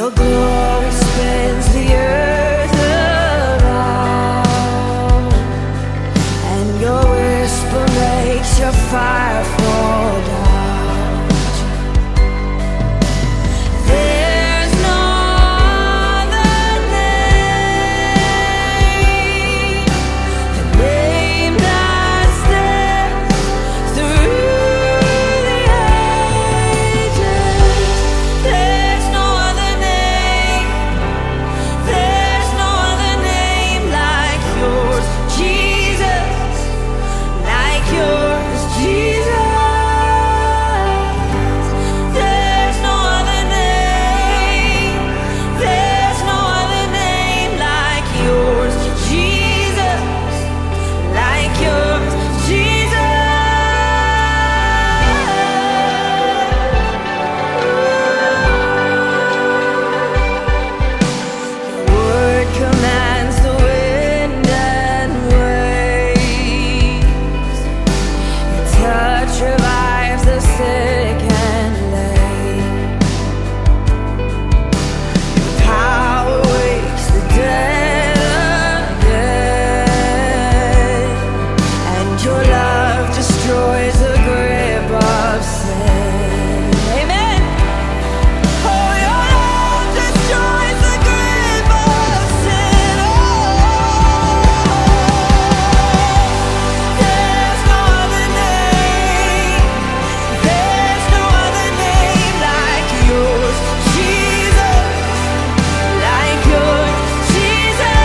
Your glory spins the earth around, and your whisper makes your fire fall down. There's no other name, the name that stands through the ages. There's no other name, there's no other name like yours, Jesus, like yours, Jesus. There's no other name, there's no other name like yours, Jesus, like yours, Jesus. Your word commands the wind and waves. Your touch revives the sick and lame. Your power wakes the dead again, and your love destroys the grip of sin. Amen. Oh, your love destroys the grip of sin. Oh, there's no other name, there's no other name like yours, Jesus, like yours, Jesus.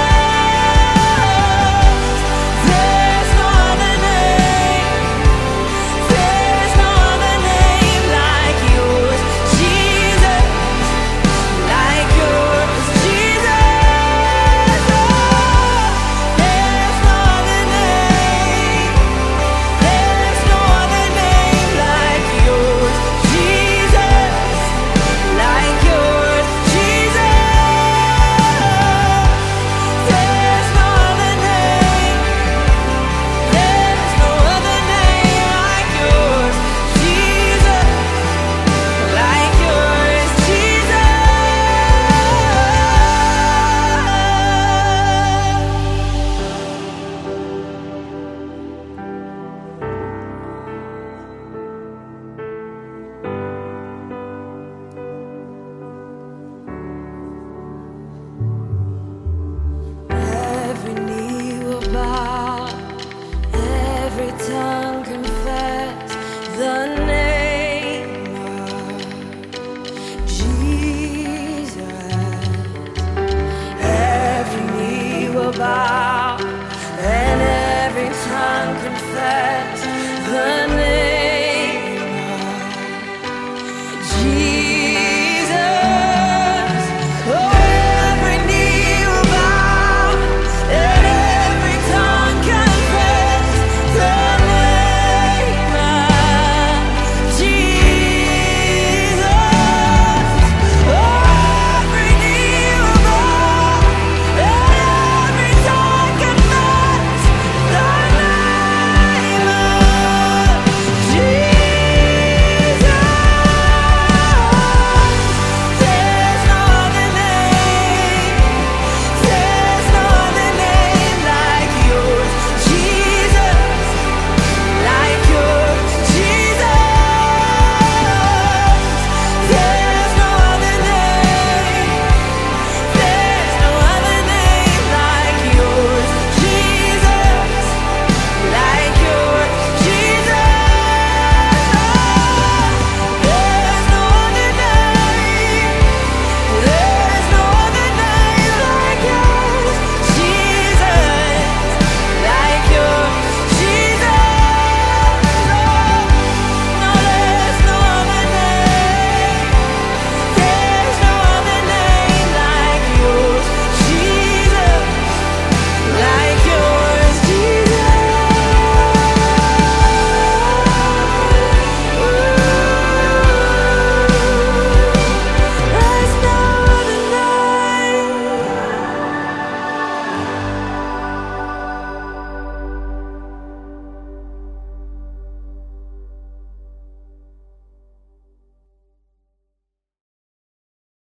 There's no other name, there's no other name like yours, Jesus, like yours, Jesus. There's no other name, there's no other name like yours, Jesus, like yours, Jesus. There's no other name, there's no other name like yours, Jesus, like yours, Jesus. Every knee will bow, every tongue confess the name of Jesus. Every knee will bow, and every tongue confess the name